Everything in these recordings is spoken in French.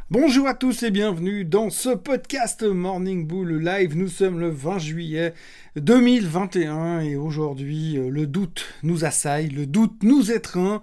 Bonjour à tous et bienvenue dans ce podcast Morning Bull Live. Nous sommes le 20 juillet 2021 et aujourd'hui le doute nous assaille, le doute nous étreint.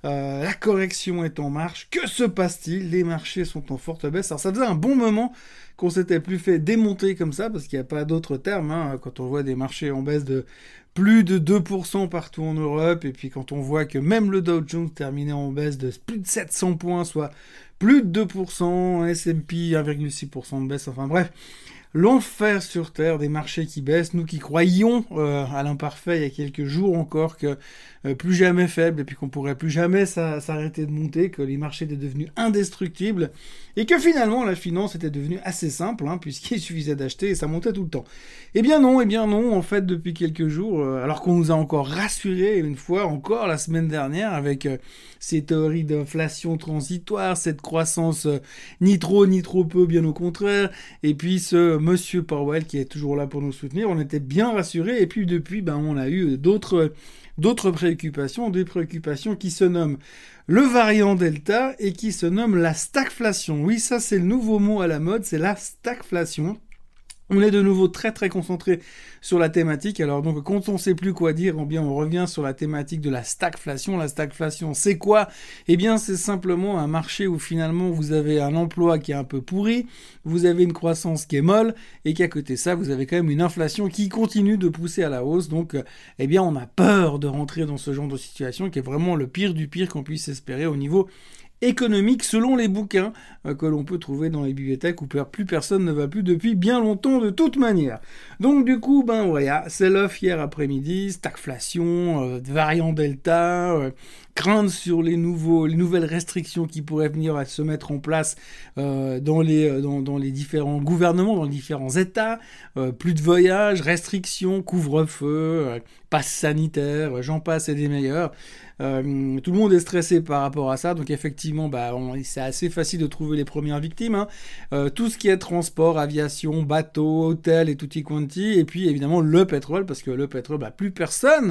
La correction est en marche. Que se passe-t-il? Les marchés sont en forte baisse. Alors ça faisait un bon moment qu'on s'était plus fait démonter comme ça parce qu'il n'y a pas d'autre terme. Quand on voit des marchés en baisse de plus de 2% partout en Europe et puis quand on voit que même le Dow Jones terminait en baisse de plus de 700 points, soit plus de 2%, S&P 1,6% de baisse, enfin bref, l'enfer sur Terre, des marchés qui baissent, nous qui croyions à l'imparfait il y a quelques jours encore que plus jamais faible et puis qu'on pourrait plus jamais s'arrêter de monter, que les marchés étaient devenus indestructibles et que finalement la finance était devenue assez simple puisqu'il suffisait d'acheter et ça montait tout le temps. Eh bien non, en fait depuis quelques jours, alors qu'on nous a encore rassurés une fois encore la semaine dernière avec ces théories d'inflation transitoire, cette croissance ni trop ni trop peu, bien au contraire, et puis ce monsieur Powell qui est toujours là pour nous soutenir, on était bien rassurés, et puis depuis, on a eu d'autres préoccupations, des préoccupations qui se nomment le variant Delta et qui se nomment la stagflation. Oui, ça c'est le nouveau mot à la mode, c'est la stagflation. On est de nouveau très très concentré sur la thématique. Alors donc quand on sait plus quoi dire, eh bien on revient sur la thématique de la stagflation. La stagflation, c'est quoi? Eh bien c'est simplement un marché où finalement vous avez un emploi qui est un peu pourri, vous avez une croissance qui est molle et qu'à côté de ça, vous avez quand même une inflation qui continue de pousser à la hausse. Donc eh bien on a peur de rentrer dans ce genre de situation qui est vraiment le pire du pire qu'on puisse espérer au niveau économique selon les bouquins que l'on peut trouver dans les bibliothèques où plus personne ne va plus depuis bien longtemps de toute manière. Donc du coup, voilà, c'est l'off hier après-midi, stagflation, variant Delta, crainte sur les nouvelles restrictions qui pourraient venir à se mettre en place dans les différents gouvernements, dans les différents États, plus de voyages, restrictions, couvre-feu, passe sanitaire, j'en passe et des meilleurs. Tout le monde est stressé par rapport à ça, donc effectivement, c'est assez facile de trouver les premières victimes. Tout ce qui est transport, aviation, bateau, hôtel et tutti quanti, et puis évidemment le pétrole, parce que le pétrole, plus personne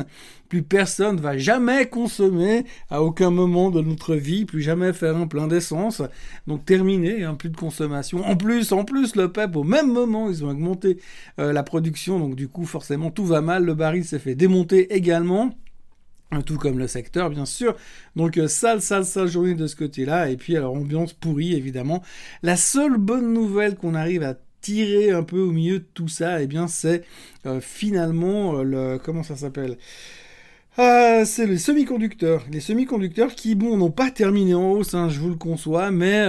va jamais consommer à aucun moment de notre vie, plus jamais faire un plein d'essence, donc terminé, plus de consommation. En plus, le PEP, au même moment, ils ont augmenté la production, donc du coup, forcément, tout va mal, le baril s'est fait démonter également. Tout comme le secteur, bien sûr. Donc, sale journée de ce côté-là. Et puis, alors, ambiance pourrie, évidemment. La seule bonne nouvelle qu'on arrive à tirer un peu au milieu de tout ça, eh bien, c'est finalement comment ça s'appelle ? C'est les semi-conducteurs. Les semi-conducteurs qui, n'ont pas terminé en hausse, je vous le conçois, mais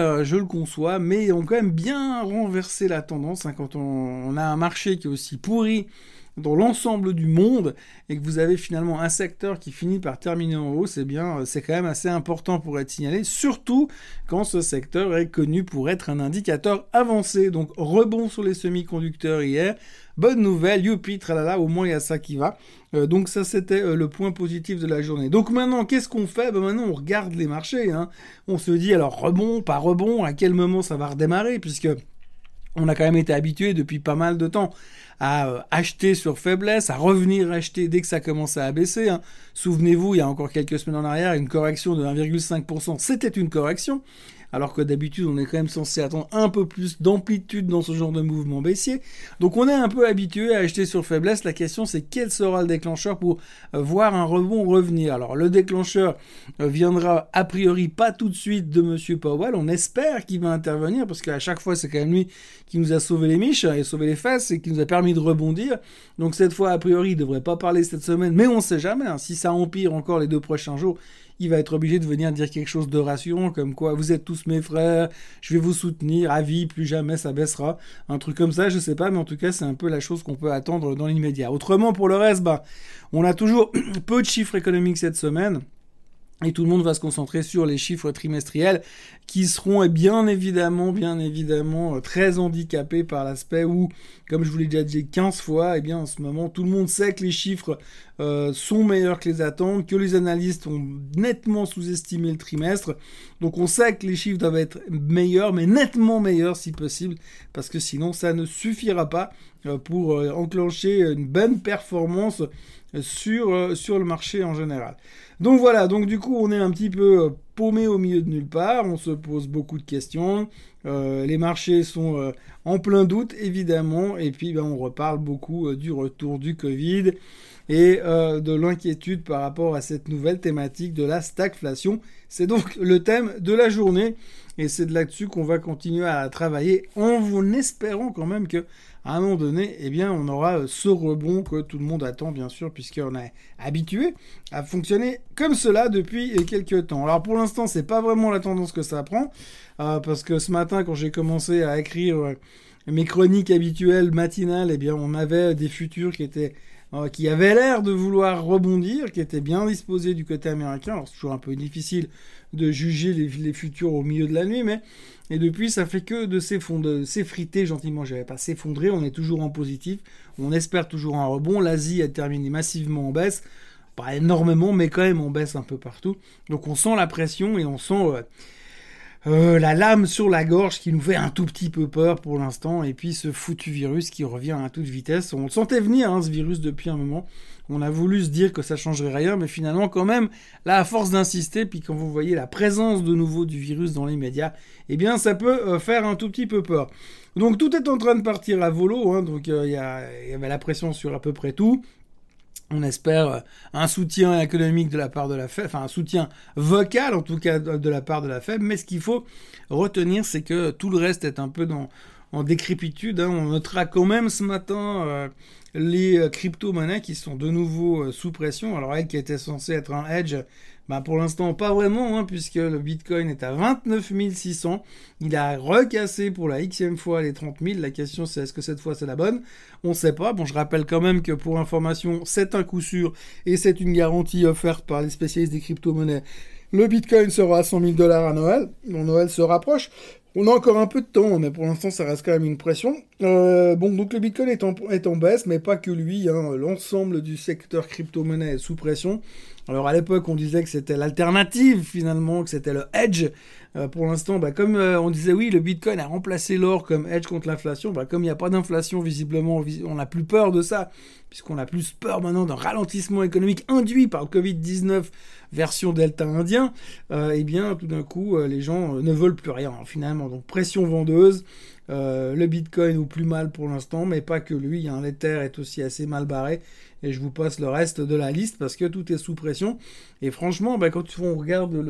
ont quand même bien renversé la tendance. Quand on a un marché qui est aussi pourri dans l'ensemble du monde et que vous avez finalement un secteur qui finit par terminer en hausse, eh bien, c'est quand même assez important pour être signalé, surtout quand ce secteur est connu pour être un indicateur avancé. Donc, rebond sur les semi-conducteurs hier. Bonne nouvelle, youpi, tralala, au moins il y a ça qui va. Donc ça, c'était le point positif de la journée. Donc maintenant, qu'est-ce qu'on fait? Maintenant, on regarde les marchés. On se dit, alors rebond, pas rebond, à quel moment ça va redémarrer, puisque on a quand même été habitué depuis pas mal de temps à acheter sur faiblesse, à revenir acheter dès que ça commençait à baisser. Souvenez-vous, il y a encore quelques semaines en arrière, une correction de 1,5%, c'était une correction. Alors que d'habitude, on est quand même censé attendre un peu plus d'amplitude dans ce genre de mouvement baissier. Donc on est un peu habitué à acheter sur faiblesse. La question, c'est quel sera le déclencheur pour voir un rebond revenir. Alors le déclencheur viendra a priori pas tout de suite de Monsieur Powell. On espère qu'il va intervenir parce qu'à chaque fois, c'est quand même lui qui nous a sauvé les miches et sauvé les fesses et qui nous a permis de rebondir. Donc cette fois, a priori, il devrait pas parler cette semaine, mais on sait jamais. Si ça empire encore les 2 prochains jours, il va être obligé de venir dire quelque chose de rassurant, comme quoi vous êtes tous mes frères, je vais vous soutenir, à vie, plus jamais ça baissera. Un truc comme ça, je sais pas, mais en tout cas, c'est un peu la chose qu'on peut attendre dans l'immédiat. Autrement, pour le reste, on a toujours peu de chiffres économiques cette semaine. Et tout le monde va se concentrer sur les chiffres trimestriels qui seront bien évidemment très handicapés par l'aspect où, comme je vous l'ai déjà dit 15 fois, en ce moment, tout le monde sait que les chiffres sont meilleurs que les attentes, que les analystes ont nettement sous-estimé le trimestre. Donc on sait que les chiffres doivent être meilleurs, mais nettement meilleurs si possible, parce que sinon ça ne suffira pas pour enclencher une bonne performance sur le marché en général. Donc voilà, donc du coup on est un petit peu paumé au milieu de nulle part, on se pose beaucoup de questions, les marchés sont en plein doute évidemment, et puis on reparle beaucoup du retour du Covid et de l'inquiétude par rapport à cette nouvelle thématique de la stagflation. C'est donc le thème de la journée, et c'est de là-dessus qu'on va continuer à travailler en espérant quand même que à un moment donné, on aura ce rebond que tout le monde attend, bien sûr, puisqu'on est habitué à fonctionner comme cela depuis quelques temps. Alors, pour l'instant, c'est pas vraiment la tendance que ça prend, parce que ce matin, quand j'ai commencé à écrire mes chroniques habituelles matinales, on avait des futurs qui avaient l'air de vouloir rebondir, qui étaient bien disposés du côté américain. Alors, c'est toujours un peu difficile de juger les futurs au milieu de la nuit, et depuis, ça fait que de s'effriter gentiment. Je vais pas s'effondrer, on est toujours en positif, on espère toujours un rebond. L'Asie a terminé massivement en baisse, pas énormément, mais quand même en baisse un peu partout. Donc on sent la pression et on sent la lame sur la gorge qui nous fait un tout petit peu peur pour l'instant, et puis ce foutu virus qui revient à toute vitesse. On le sentait venir, ce virus, depuis un moment. On a voulu se dire que ça changerait rien, mais finalement, quand même, là, à force d'insister, puis quand vous voyez la présence de nouveau du virus dans les médias, ça peut faire un tout petit peu peur. Donc tout est en train de partir à volo, donc il y avait la pression sur à peu près tout. On espère un soutien économique de la part de la Fed, enfin un soutien vocal en tout cas de la part de la Fed, mais ce qu'il faut retenir, c'est que tout le reste est un peu en décrépitude. On notera quand même ce matin les crypto-monnaies qui sont de nouveau sous pression. Alors elle qui était censée être un hedge, pour l'instant pas vraiment, puisque le Bitcoin est à 29 600. Il a recassé pour la xème fois les 30 000. La question c'est est-ce que cette fois c'est la bonne? On sait pas. Bon, je rappelle quand même que pour information, c'est un coup sûr et c'est une garantie offerte par les spécialistes des crypto-monnaies. Le Bitcoin sera à 100 000 $ à Noël. Noël se rapproche. On a encore un peu de temps, mais pour l'instant, ça reste quand même une pression. Donc le Bitcoin est en baisse, mais pas que lui. L'ensemble du secteur crypto-monnaie est sous pression. Alors à l'époque, on disait que c'était l'alternative finalement, que c'était le hedge. Pour l'instant, comme on disait oui, le Bitcoin a remplacé l'or comme hedge contre l'inflation. Comme il n'y a pas d'inflation, visiblement, on n'a plus peur de ça, puisqu'on a plus peur maintenant d'un ralentissement économique induit par le Covid-19 version Delta indien. Tout d'un coup, les gens ne veulent plus rien, finalement. Donc pression vendeuse. Le Bitcoin au plus mal pour l'instant, mais pas que lui. L'Ether est aussi assez mal barré. Et je vous passe le reste de la liste parce que tout est sous pression. Et franchement, quand on regarde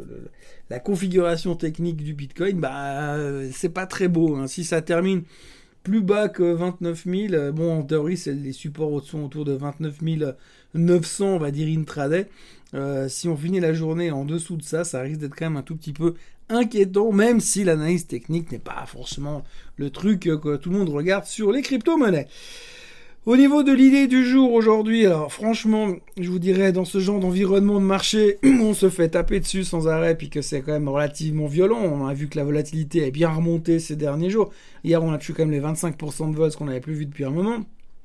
la configuration technique du Bitcoin, c'est pas très beau. Si ça termine plus bas que 29 000, en théorie, les supports sont autour de 29 900, on va dire intraday. Si on finit la journée en dessous de ça, ça risque d'être quand même un tout petit peu inquiétant, même si l'analyse technique n'est pas forcément le truc que tout le monde regarde sur les crypto-monnaies. Au niveau de l'idée du jour aujourd'hui, alors franchement, je vous dirais, dans ce genre d'environnement de marché, on se fait taper dessus sans arrêt, puis que c'est quand même relativement violent. On a vu que la volatilité est bien remontée ces derniers jours. Hier, on a touché quand même les 25% de vol, ce qu'on n'avait plus vu depuis un moment.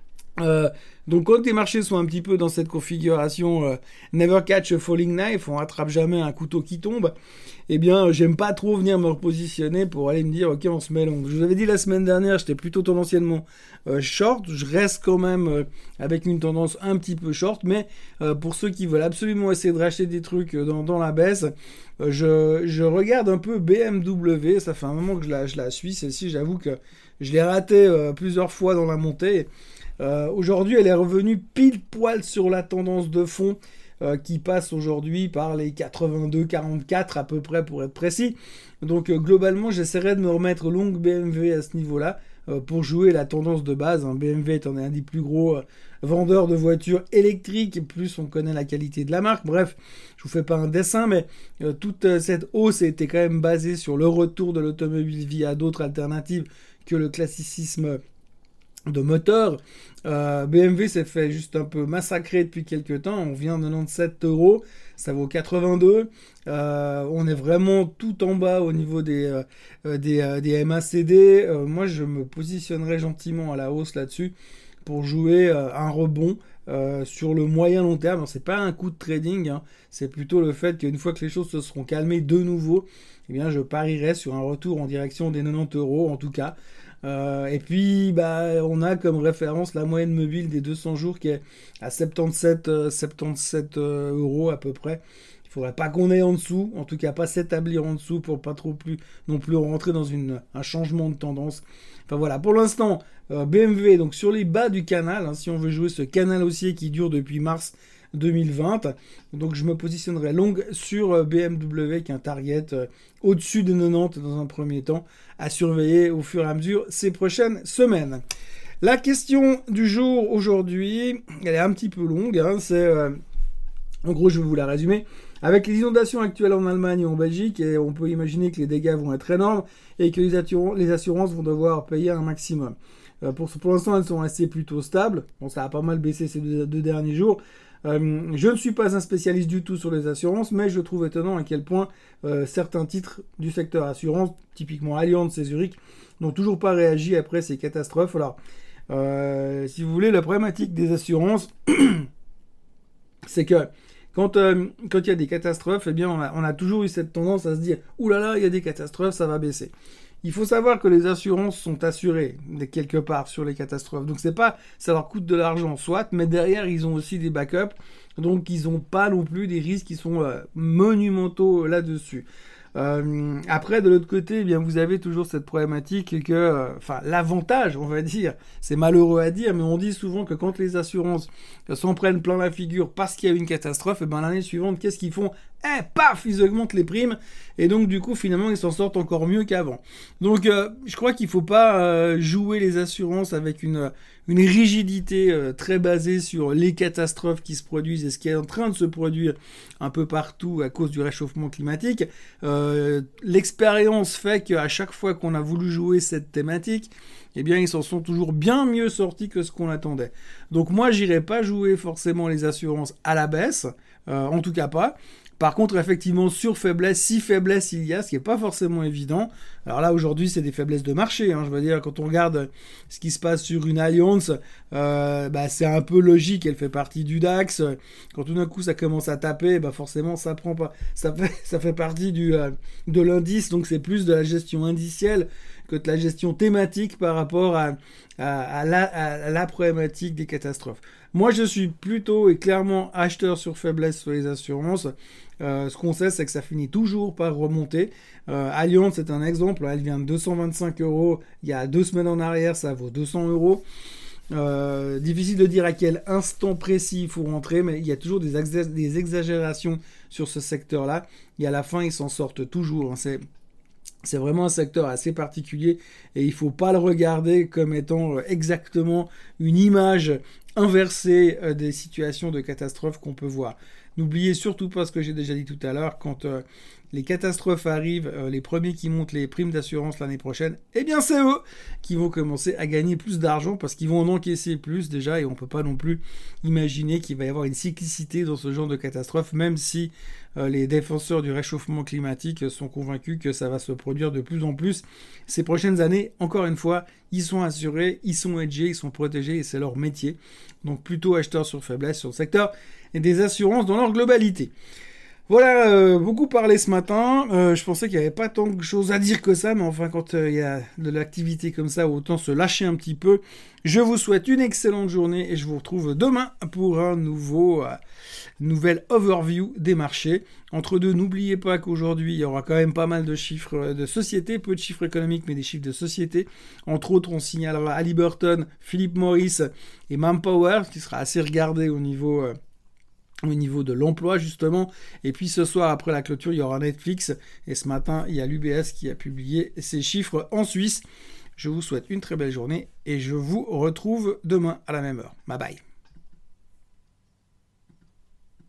Donc quand les marchés sont un petit peu dans cette configuration never catch a falling knife, on attrape jamais un couteau qui tombe, j'aime pas trop venir me repositionner pour aller me dire ok, on se met long. Je vous avais dit la semaine dernière, j'étais plutôt tendanciellement short. Je reste quand même avec une tendance un petit peu short, mais pour ceux qui veulent absolument essayer de racheter des trucs dans la baisse, je regarde un peu BMW. Ça fait un moment que je la suis, celle-ci. J'avoue que je l'ai ratée plusieurs fois dans la montée. Aujourd'hui, elle est revenue pile poil sur la tendance de fond qui passe aujourd'hui par les 82-44 à peu près pour être précis. Donc globalement, j'essaierai de me remettre long BMW à ce niveau-là pour jouer la tendance de base. BMW étant un des plus gros vendeurs de voitures électriques, plus on connaît la qualité de la marque. Bref, je vous fais pas un dessin, mais toute cette hausse a été quand même basée sur le retour de l'automobile via d'autres alternatives que le classicisme de moteur. BMW s'est fait juste un peu massacrer depuis quelques temps. On vient de 97 €, ça vaut 82. On est vraiment tout en bas au niveau des MACD. Moi, je me positionnerai gentiment à la hausse là-dessus pour jouer un rebond sur le moyen long terme. C'est pas un coup de trading, c'est plutôt le fait qu'une fois que les choses se seront calmées de nouveau, je parierai sur un retour en direction des 90 € en tout cas. Et puis on a comme référence la moyenne mobile des 200 jours qui est à 77 € à peu près. Il faudrait pas qu'on aille en dessous, en tout cas pas s'établir en dessous pour pas trop plus non plus rentrer dans un changement de tendance. Enfin voilà, pour l'instant, BMW donc sur les bas du canal, hein, si on veut jouer ce canal haussier qui dure depuis mars 2020. Donc je me positionnerai longue sur BMW avec un target au-dessus de 90 dans un premier temps, à surveiller au fur et à mesure ces prochaines semaines. La question du jour aujourd'hui, elle est un petit peu longue, hein, c'est en gros je vais vous la résumer. Avec les inondations actuelles en Allemagne et en Belgique, et on peut imaginer que les dégâts vont être énormes et que les assurances vont devoir payer un maximum. Pour l'instant, elles sont restées plutôt stables. Bon, ça a pas mal baissé ces deux derniers jours. Je ne suis pas un spécialiste du tout sur les assurances, mais je trouve étonnant à quel point certains titres du secteur assurance, typiquement Allianz et Zurich, n'ont toujours pas réagi après ces catastrophes. Alors, si vous voulez, la problématique des assurances, c'est que quand il y a des catastrophes, eh bien, on a toujours eu cette tendance à se dire « Ouh là là, il y a des catastrophes, ça va baisser ». Il faut savoir que les assurances sont assurées quelque part sur les catastrophes. Donc ça leur coûte de l'argent, soit, mais derrière, ils ont aussi des backups. Donc, ils n'ont pas non plus des risques qui sont monumentaux là-dessus. Après, de l'autre côté, eh bien, vous avez toujours cette problématique que, l'avantage, on va dire, c'est malheureux à dire, mais on dit souvent que quand les assurances s'en prennent plein la figure parce qu'il y a eu une catastrophe, et ben l'année suivante, qu'est-ce qu'ils font? Paf, ils augmentent les primes, et donc du coup, finalement, ils s'en sortent encore mieux qu'avant. Donc, je crois qu'il faut pas jouer les assurances avec une rigidité très basée sur les catastrophes qui se produisent et ce qui est en train de se produire un peu partout à cause du réchauffement climatique. L'expérience fait qu'à chaque fois qu'on a voulu jouer cette thématique, eh bien, ils s'en sont toujours bien mieux sortis que ce qu'on attendait. Donc moi, j'irai pas jouer forcément les assurances à la baisse, en tout cas pas. Par contre, effectivement, sur faiblesse, si faiblesse il y a, ce qui n'est pas forcément évident. Alors là, aujourd'hui, c'est des faiblesses de marché. Hein, je veux dire, quand on regarde ce qui se passe sur une Allianz, c'est un peu logique. Elle fait partie du DAX. Quand tout d'un coup, ça commence à taper, forcément, ça prend pas. Ça fait partie de l'indice. Donc, c'est plus de la gestion indicielle que de la gestion thématique par rapport à la problématique des catastrophes. Moi, je suis plutôt et clairement acheteur sur faiblesse sur les assurances. Ce qu'on sait, c'est que ça finit toujours par remonter. Allianz, c'est un exemple. Elle vient de 225 € il y a 2 semaines en arrière, ça vaut 200 €. Difficile de dire à quel instant précis il faut rentrer, mais il y a toujours des exagérations sur ce secteur-là. Et à la fin, ils s'en sortent toujours. Hein. C'est vraiment un secteur assez particulier et il ne faut pas le regarder comme étant exactement une image inversée des situations de catastrophes qu'on peut voir. N'oubliez surtout pas ce que j'ai déjà dit tout à l'heure, quand les catastrophes arrivent, les premiers qui montent les primes d'assurance l'année prochaine, eh bien c'est eux qui vont commencer à gagner plus d'argent parce qu'ils vont en encaisser plus déjà et on ne peut pas non plus imaginer qu'il va y avoir une cyclicité dans ce genre de catastrophe, même si les défenseurs du réchauffement climatique sont convaincus que ça va se produire de plus en plus ces prochaines années. Encore une fois, ils sont assurés, ils sont hedgés, ils sont protégés et c'est leur métier. Donc plutôt acheteurs sur faiblesse sur le secteur et des assurances dans leur globalité. Voilà, beaucoup parlé ce matin. Je pensais qu'il n'y avait pas tant de choses à dire que ça, mais enfin, quand il y a de l'activité comme ça, autant se lâcher un petit peu. Je vous souhaite une excellente journée et je vous retrouve demain pour un nouvel overview des marchés. Entre deux, n'oubliez pas qu'aujourd'hui, il y aura quand même pas mal de chiffres de société, peu de chiffres économiques, mais des chiffres de société. Entre autres, on signalera Halliburton, Philip Morris et Manpower, qui sera assez regardé au niveau de l'emploi justement. Et puis ce soir après la clôture il y aura Netflix et ce matin il y a l'UBS qui a publié ses chiffres en Suisse. Je vous souhaite une très belle journée et je vous retrouve demain à la même heure. Bye bye.